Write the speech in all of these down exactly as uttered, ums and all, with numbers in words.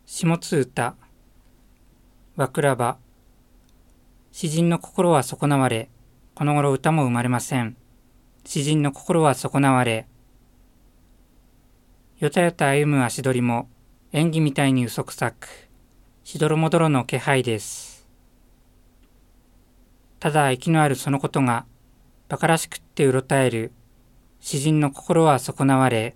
下津歌、和倉場。詩人の心は損なわれ、この頃歌も生まれません。詩人の心は損なわれ、よたよた歩む足取りも演技みたいに嘘くさく、しどろもどろの気配です。ただ息のあるそのことが馬鹿らしくってうろたえる、詩人の心は損なわれ、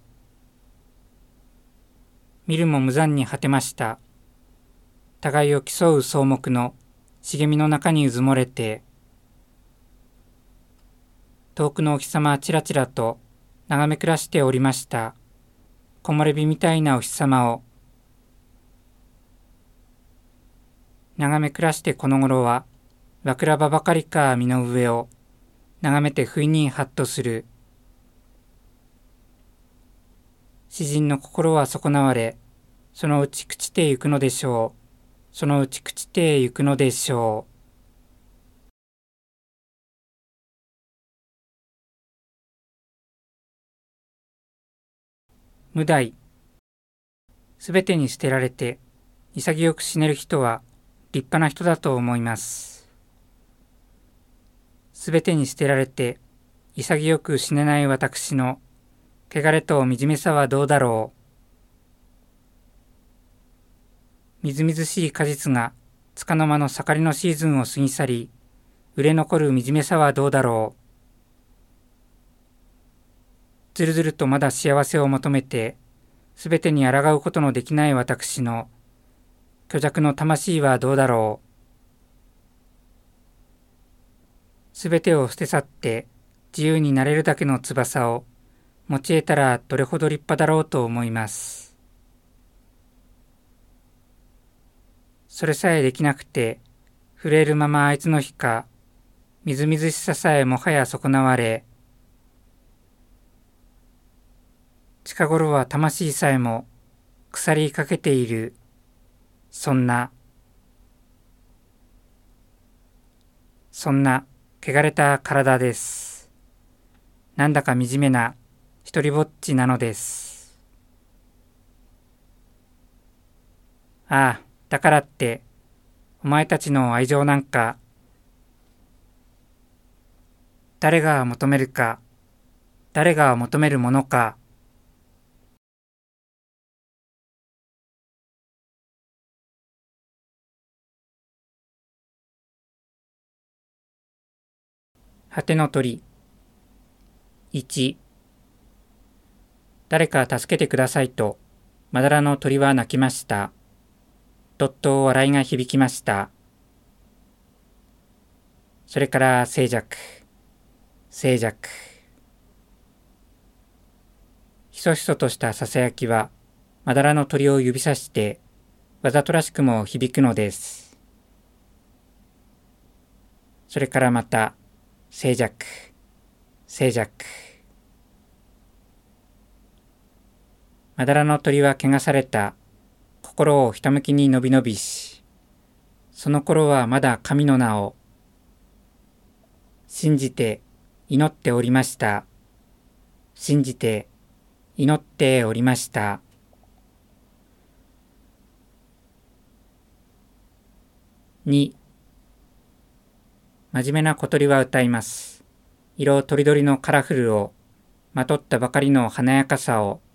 見るも無残に果てました。互いを競う草木の茂みの中にうずもれて、遠くのお日様はちらちらと眺め暮らしておりました。木漏れ日みたいなお日様を眺め暮らしてこの頃は、和倉場ばかりか身の上を眺めて不意にハッとする。詩人の心は損なわれ、そのうち朽ちてゆくのでしょう。そのうち朽ちてゆくのでしょう。無題。すべてに捨てられて潔く死ねる人は立派な人だと思います。すべてに捨てられて潔く死ねない私の汚れと惨めさはどうだろう。みずみずしい果実が束の間の盛りのシーズンを過ぎ去り、売れ残る惨めさはどうだろう。ずるずるとまだ幸せを求めて、すべてに抗うことのできない私の虚弱の魂はどうだろう。すべてを捨て去って自由になれるだけの翼を持ち得たらどれほど立派だろうと思います。それさえできなくて、震えるままあいつの日か、みずみずしささえもはや損なわれ、近頃は魂さえも腐りかけている、そんな、そんな汚れた体です。なんだか惨めな一りぼっちなのです。ああ、だからって、お前たちの愛情なんか、誰が求めるか、誰が求めるものか。果ての鳥。いち、誰か助けてくださいと、まだらの鳥は鳴きました。どっと笑いが響きました。それから静寂、静寂。ひそひそとしたささやきは、まだらの鳥を指さして、わざとらしくも響くのです。それからまた、静寂、静寂。まだらの鳥は汚された、心をひたむきに伸び伸びし、その頃はまだ神の名を、信じて祈っておりました。信じて祈っておりました。に、真面目な小鳥は歌います。色とりどりのカラフルをまとったばかりの華やかさを、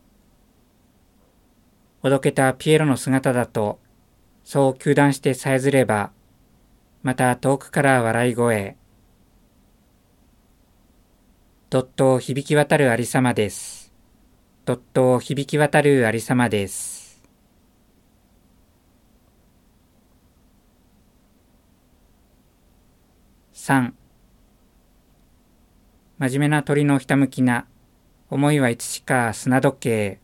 おどけたピエロの姿だと、そう糾弾してさえずれば、また遠くから笑い声。どっと響き渡るありさまです。どっと響き渡るありさまです。さん、真面目な鳥のひたむきな、思いはいつしか砂時計。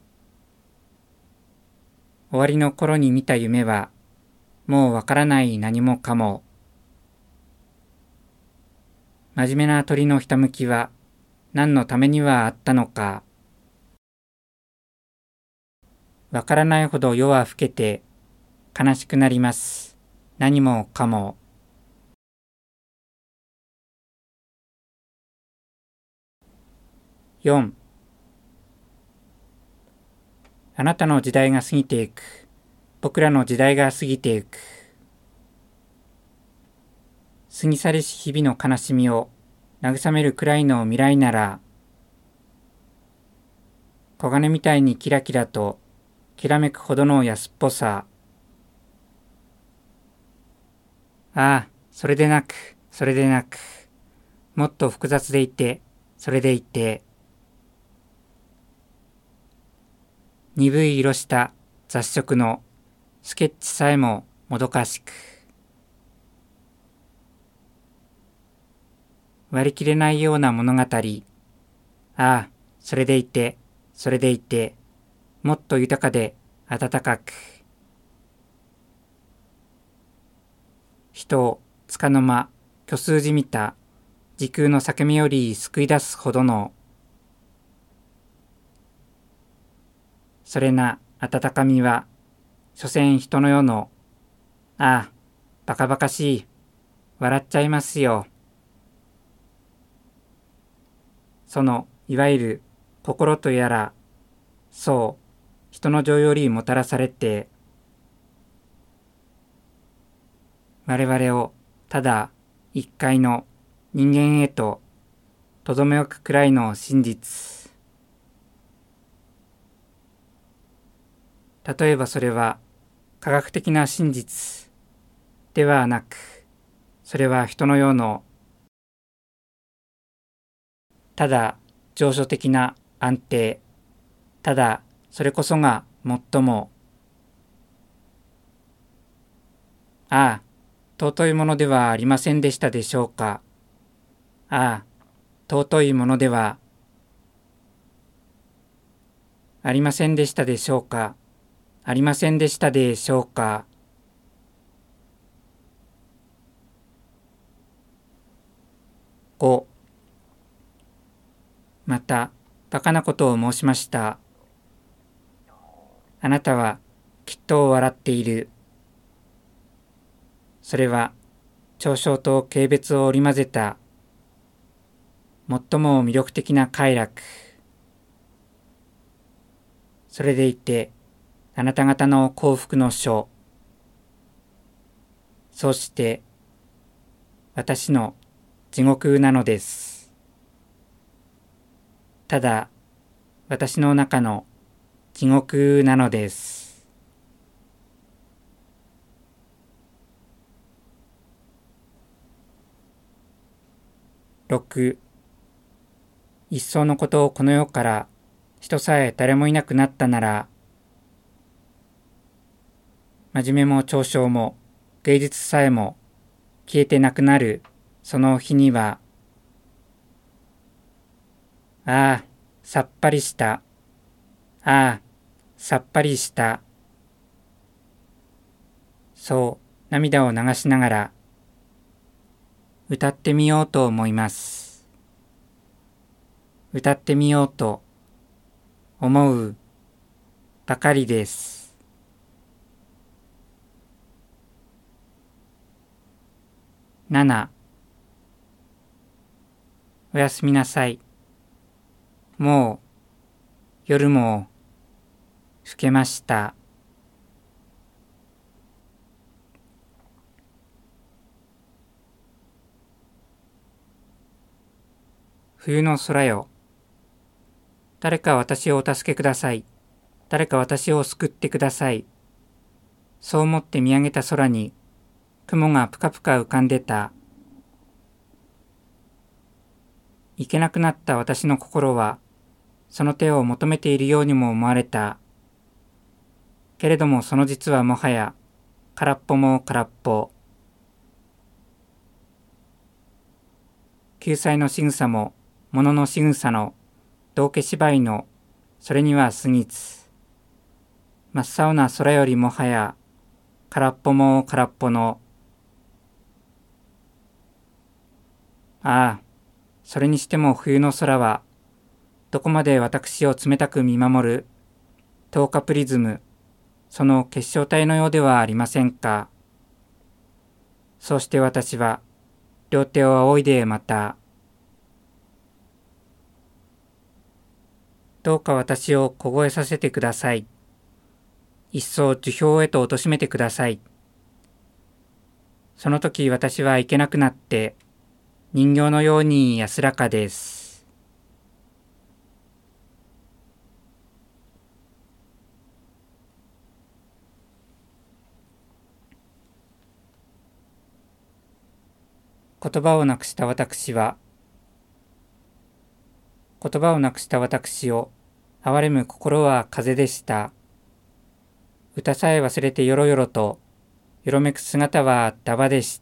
終わりの頃に見た夢は、もうわからない何もかも。真面目な鳥のひたむきは、何のためにはあったのか。わからないほど夜は更けて、悲しくなります。何もかも。よん、あなたの時代が過ぎていく。 僕らの時代が過ぎてゆく。過ぎ去りし日々の悲しみを慰めるくらいの未来なら、黄金みたいにキラキラときらめくほどの安っぽさ。ああ、それでなく、それでなく、もっと複雑でいて、それでいて、鈍い色した雑色のスケッチさえももどかしく、割り切れないような物語。ああ、それでいて、それでいて、もっと豊かで温かく、人を束の間、虚数じみた時空の裂け目より救い出すほどの、それな温かみは、所詮人の世の、ああ、バカバカしい、笑っちゃいますよ。その、いわゆる心とやら、そう、人の情よりもたらされて、我々をただ一回の人間へととどめ置くくらいの真実。例えばそれは科学的な真実ではなく、それは人の世のただ情緒的な安定、ただそれこそが最も、ああ、尊いものではありませんでしたでしょうか。ああ、尊いものではありませんでしたでしょうか。ありませんでしたでしょうか。ご、また、バカなことを申しました。あなたはきっと笑っている。それは、嘲笑と軽蔑を織り交ぜた、最も魅力的な快楽。それでいて、あなた方の幸福の書。そして、私の地獄なのです。ただ、私の中の地獄なのです。ろく、いっそのことをこの世から人さえ誰もいなくなったなら、真面目も嘲笑も芸術さえも消えてなくなるその日には、ああ、さっぱりした。ああ、さっぱりした。そう、涙を流しながら歌ってみようと思います。歌ってみようと思うばかりです。なな、おやすみなさい。もう夜も更けました。冬の空よ。誰か私をお助けください。誰か私を救ってください。そう思って見上げた空に雲がぷかぷか浮かんでた。行けなくなった私の心はその手を求めているようにも思われた。けれどもその実はもはや空っぽも空っぽ。救済の仕草も物の仕草の道化芝居のそれには過ぎず。真っ青な空よりもはや空っぽも空っぽの。ああ、それにしても冬の空はどこまで私を冷たく見守る透過プリズム、その結晶体のようではありませんか。そうして私は両手を仰いでまた、どうか私を凍えさせてください。 一層樹氷へと貶めてください。その時私はいけなくなって人形のように安らかです。言葉をなくした私は、言葉をなくした私を憐れむ心は風でした。歌さえ忘れてよろよろとよろめく姿はダバでした。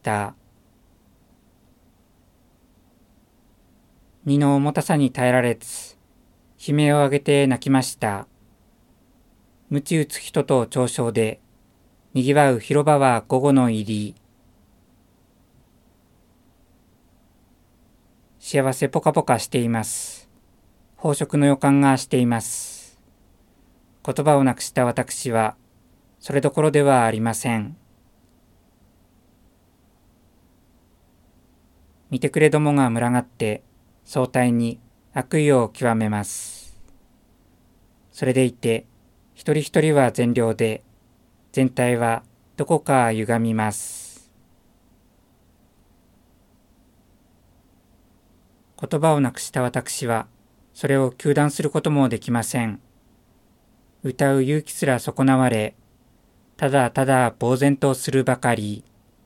荷の重たさに耐えられず、悲鳴を上げて泣きました。鞭打つ人と嘲笑で、にぎわう広場は午後の入り。幸せポカポカしています。飽食の予感がしています。言葉をなくした私は、それどころではありません。見てくれどもが群がって、相対に悪意を極めます。それでいて、一人一人は善良で、全体はどこか歪みます。言葉をなくした私は、それを糾弾することもできません。歌う勇気すら損なわれ、ただただ呆然とするばかり。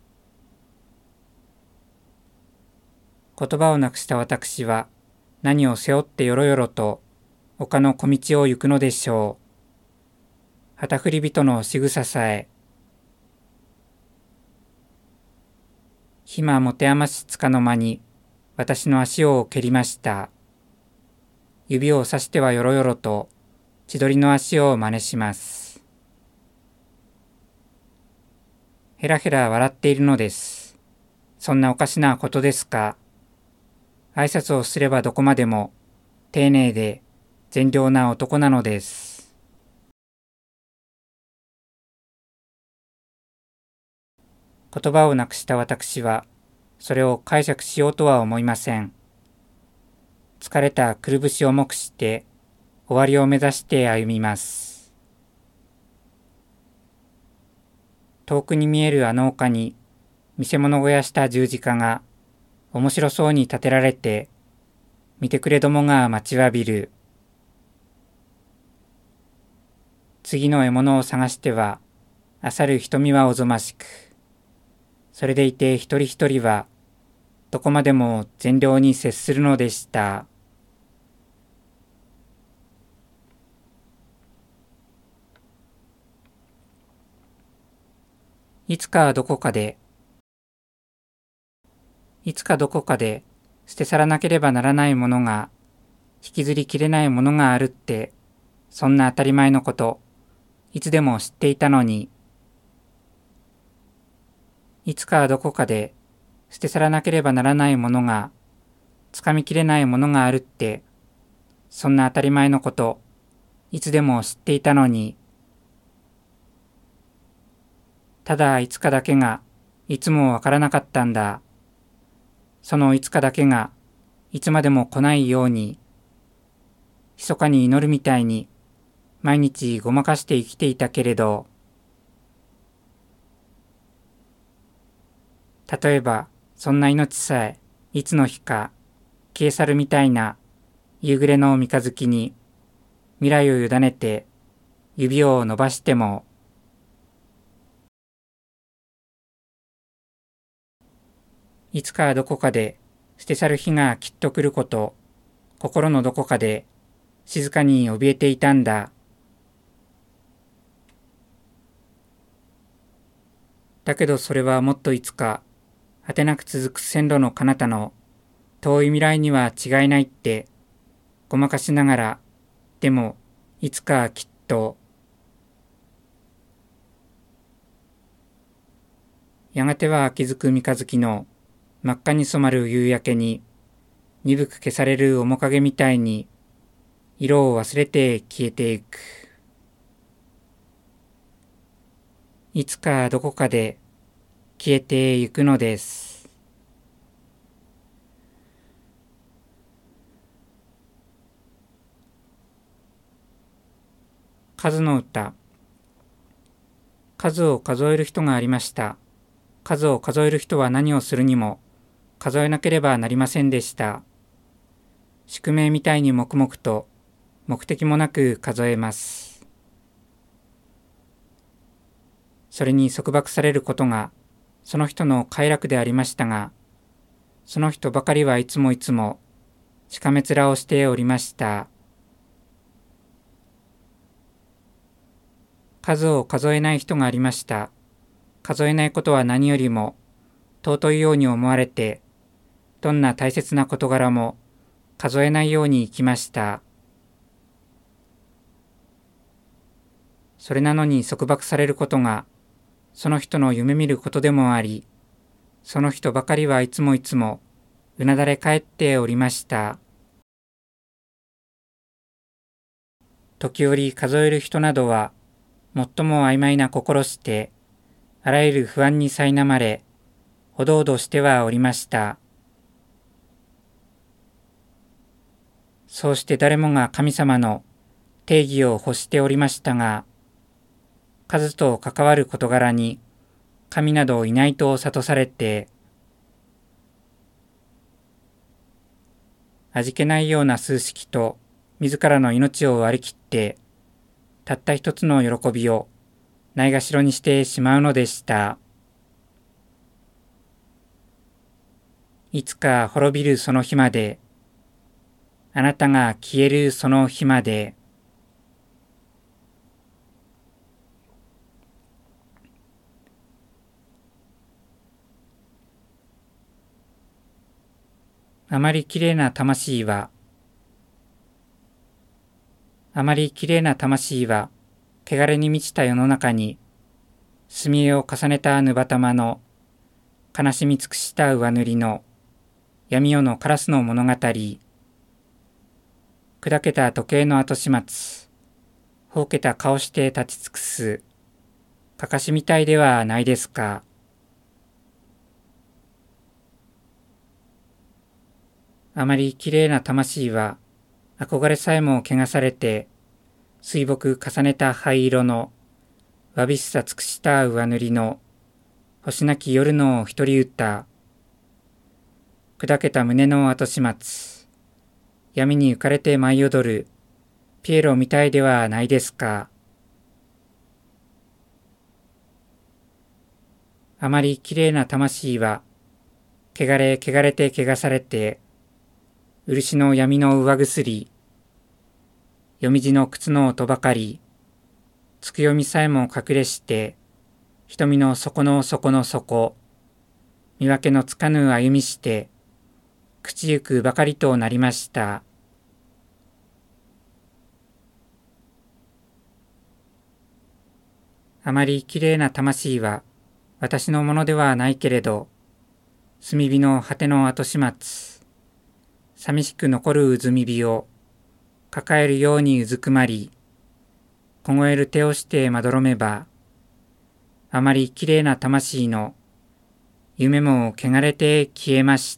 言葉をなくした私は、何を背負ってよろよろと、丘の小道を行くのでしょう。旗振り人の仕草さえ、暇持て余しつかの間に、私の足を蹴りました。指をさしてはよろよろと、千鳥の足を真似します。へらへら笑っているのです。そんなおかしなことですか。挨拶をすればどこまでも、丁寧で善良な男なのです。言葉をなくした私は、それを解釈しようとは思いません。疲れたくるぶしを目して、終わりを目指して歩みます。遠くに見えるあの丘に、見せ物小屋した十字架が、面白そうに建てられて、見てくれどもが待ちわびる。次の獲物を探しては、漁る瞳はおぞましく。それでいて一人一人は、どこまでも善良に接するのでした。いつかどこかで、いつかどこかで捨て去らなければならないものが、引きずりきれないものがあるって、そんな当たり前のこと、いつでも知っていたのに、いつかどこかで捨て去らなければならないものが、つかみきれないものがあるって、そんな当たり前のこと、いつでも知っていたのに、ただいつかだけが、いつもわからなかったんだ。そのいつかだけが、いつまでも来ないように、密かに祈るみたいに、毎日ごまかして生きていたけれど、例えば、そんな命さえ、いつの日か、消え去るみたいな、夕暮れの三日月に、未来を委ねて、指を伸ばしても、いつかどこかで捨て去る日がきっと来ること、心のどこかで静かに怯えていたんだ。だけどそれはもっといつか、果てなく続く線路の彼方の遠い未来には違いないって、ごまかしながら、でもいつかきっと、やがては秋づく三日月の真っ赤に染まる夕焼けに、鈍く消される面影みたいに、色を忘れて消えていく。いつかどこかで消えてゆくのです。数の歌。 数を数える人がありました。数を数える人は何をするにも数えなければなりませんでした。宿命みたいに黙々と目的もなく数えます。それに束縛されることがその人の快楽でありましたが、その人ばかりはいつもいつもしかめ面をしておりました。数を数えない人がありました。数えないことは何よりも尊いように思われて、どんな大切な事柄も数えないように生きました。それなのに束縛されることがその人の夢見ることでもあり、その人ばかりはいつもいつもうなだれ返っておりました。時折数える人などは最も曖昧な心して、あらゆる不安に苛まれ、おどおどしてはおりました。そうして誰もが神様の定義を欲しておりましたが、数と関わる事柄に神などいないと諭されて、味気ないような数式と自らの命を割り切って、たった一つの喜びをないがしろにしてしまうのでした。いつか滅びるその日まで、あなたが消えるその日まで、あまりきれいな魂は、あまりきれいな魂は、汚れに満ちた世の中に、墨絵を重ねたぬばたまの、悲しみ尽くした上塗りの、闇夜のカラスの物語、砕けた時計の後始末、ほうけた顔して立ち尽くす、かかしみたいではないですか。あまりきれいな魂は、憧れさえも汚されて、水墨重ねた灰色の、わびしさ尽くした上塗りの、星なき夜の一人歌、砕けた胸の後始末、闇に浮かれて舞い踊る、ピエロみたいではないですか。あまりきれいな魂は、汚れ汚れて汚されて、漆の闇の上薬、夜道の靴の音ばかり、つくよみさえも隠れして、瞳の底の底の底、見分けのつかぬ歩みして、口ゆくばかりとなりました。あまりきれいな魂は、私のものではないけれど、炭火の果ての後始末、寂しく残る渦み火を、抱えるようにうずくまり、凍える手をしてまどろめば、あまりきれいな魂の夢も汚れて消えました。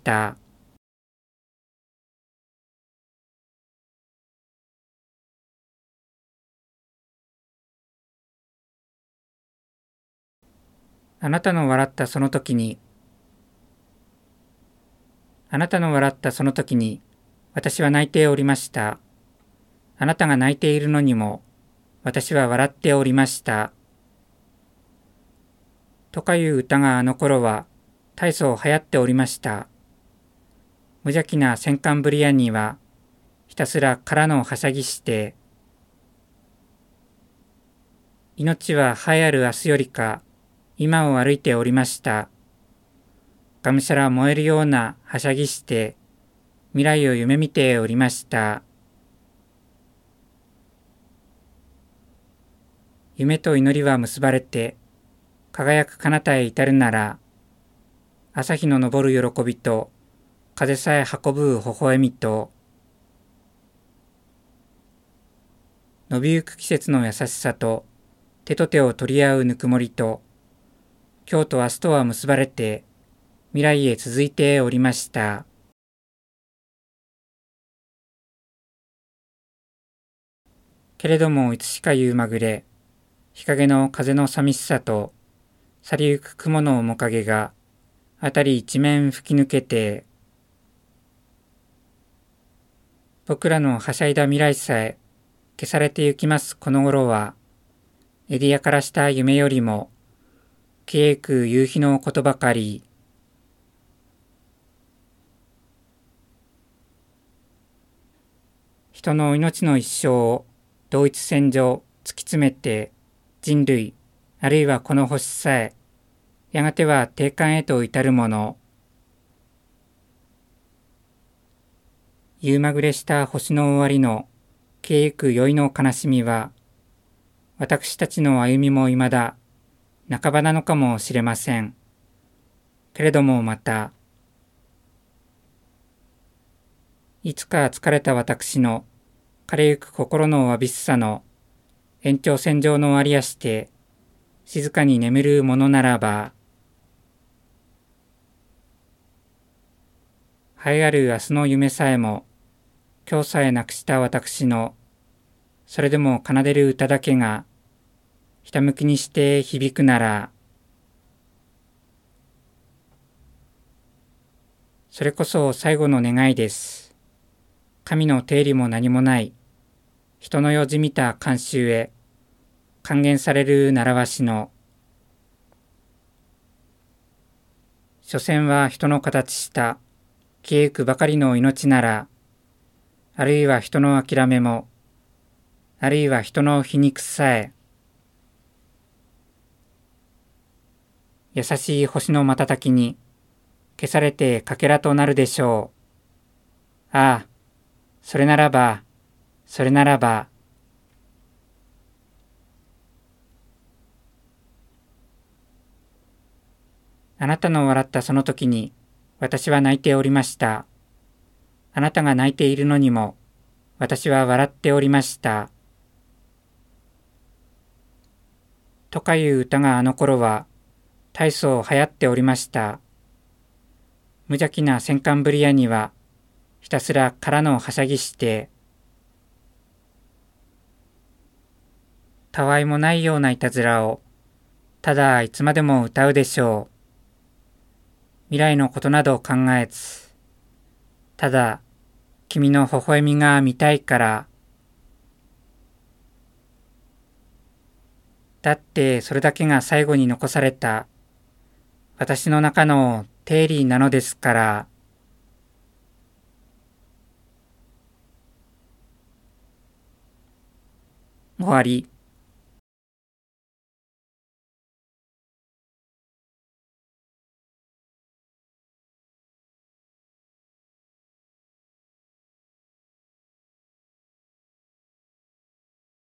あなたの笑ったその時に、あなたの笑ったその時に、私は泣いておりました。あなたが泣いているのにも、私は笑っておりました。とかいう歌があの頃は大層流行っておりました。無邪気な戦艦ブリアンにはひたすら空のはしゃぎして、命は栄えある明日よりか今を歩いておりました。がむしゃら燃えるようなはしゃぎして未来を夢見ておりました。夢と祈りは結ばれて輝く彼方へ至るなら、朝日の昇る喜びと風さえ運ぶ微笑みと、伸びゆく季節の優しさと手と手を取り合うぬくもりと、今日と明日とは結ばれて未来へ続いておりました。けれどもいつしか夕まぐれ、 日陰の風の寂しさと去りゆく雲の面影があたり一面吹き抜けて、僕らのはしゃいだ未来さえ消されてゆきますこの頃は、エディアからした夢よりも消えゆく夕日のことばかり。人の命の一生を同一線上突き詰めて、人類あるいはこの星さえやがては定冠へと至るもの。夕まぐれした星の終わりの消えゆく宵の悲しみは、私たちの歩みも未だ半ばなのかもしれません。けれどもまた、いつか疲れた私の枯れゆく心のわびしさの延長線上のありやして静かに眠るものならば、栄えある明日の夢さえも今日さえなくした私のそれでも奏でる歌だけがひたむきにして響くなら、それこそ最後の願いです。神の定理も何もない人の世じみた慣習へ還元される習わしの、所詮は人の形した消えゆくばかりの命なら、あるいは人の諦めも、あるいは人の皮肉さえ、優しい星の瞬きに消されてかけらとなるでしょう。ああ、それならば、それならば。あなたの笑ったその時に私は泣いておりました。あなたが泣いているのにも私は笑っておりました。とかいう歌があの頃は大層流行っておりました。無邪気な戦艦ブリアにはひたすら空のはしゃぎして、たわいもないようないたずらをただいつまでも歌うでしょう。未来のことなど考えず、ただ君の微笑みが見たいから。だってそれだけが最後に残された私の中の定理なのですから。終わり。